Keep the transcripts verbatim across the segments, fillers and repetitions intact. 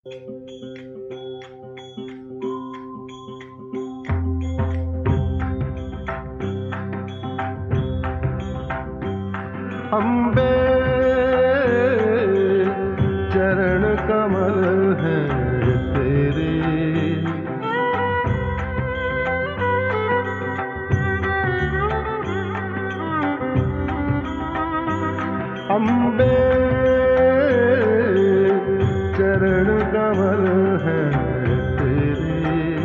अम्बे चरण कमल है तेरे, अम्बे चरण कमल है तेरे,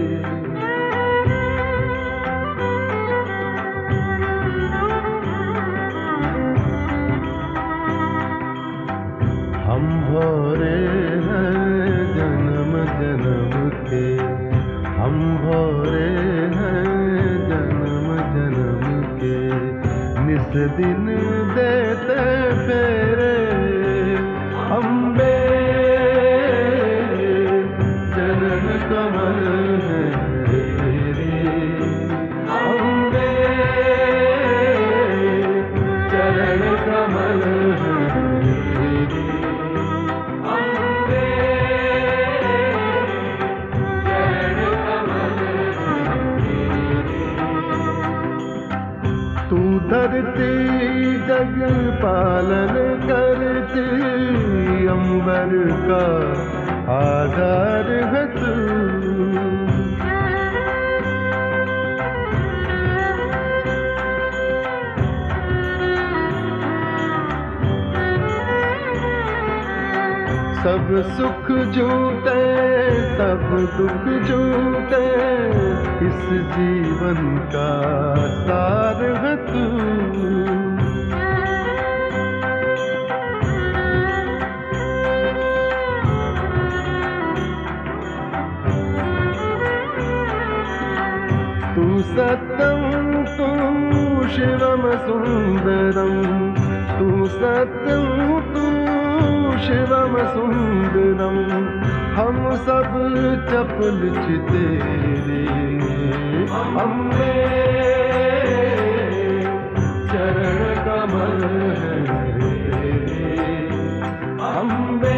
हम भोरे हैं जन्म जन्म के, हम भोरे हैं जन्म जन्म के, निस दिन देते फेरे, अम्बे चरण कमल है तेरे, अम्बे चरण कमल है तेरे, अम्बे चरण कमल है तेरे। तू धरती जग पालन करती, अंबर का आधार है तू, सब सुख झूठे सब दुख झूठे, इस जीवन का सार है तू, तू सत्यम तू शिवम सुंदरम, तू सत्यम तू शिवम सुंदरम, हम सब चपल तेरे, अम्बे चरण कमल है तेरे, अम्बे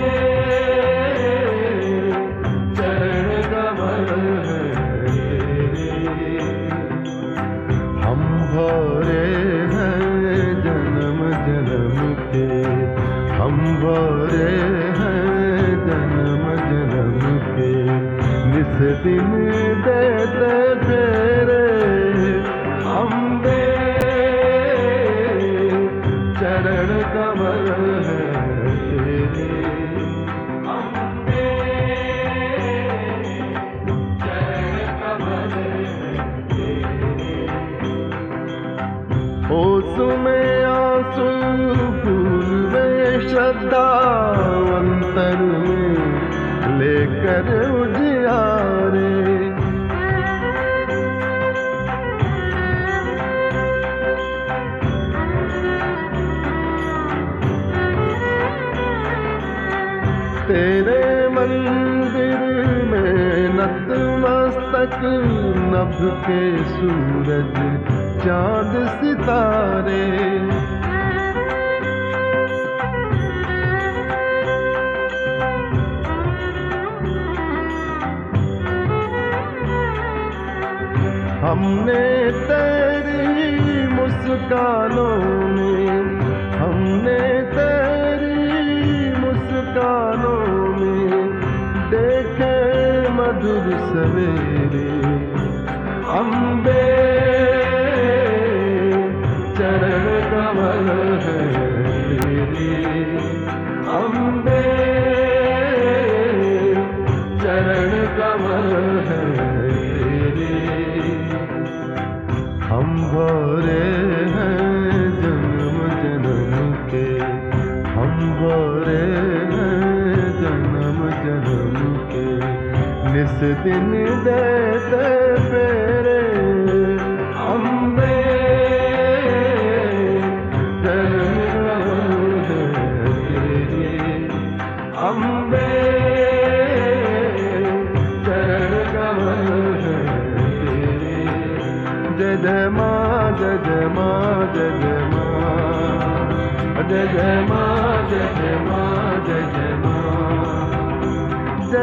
चरण कमल है तेरे, हम भोरे हैं जन्म जन्म के, हम भोरे हैं जन्म जन्म के, निस दिन देते फेरे, अम्बे चरण कमल है तेरे, अम्बे चरण कमल है तेरे। होश में आंसू फूल में श्रद्धा, अंतर में लेकर उजियारे, तेरे मंदिर में नतमस्तक, नभ के सूरज चांद सितारे, हमने तेरी मुस्कानों में, हमने तेरी मुस्कानों में देखे मधुर सवेरे, अम्बे चरण कमल है तेरे, अम्बे चरण कमल है तेरे, हम भोरे हैं जन्म जन्म के, हम भोरे हैं जन्म जन्म के, निस दिन देते फेरे, अम्बे चरण कमल है तेरे, अम्बे चरण कमल है तेरे, जय जय माँ जय जय माँ जय जय माँ, जय जय माँ जय जय माँ जय जय माँ, जय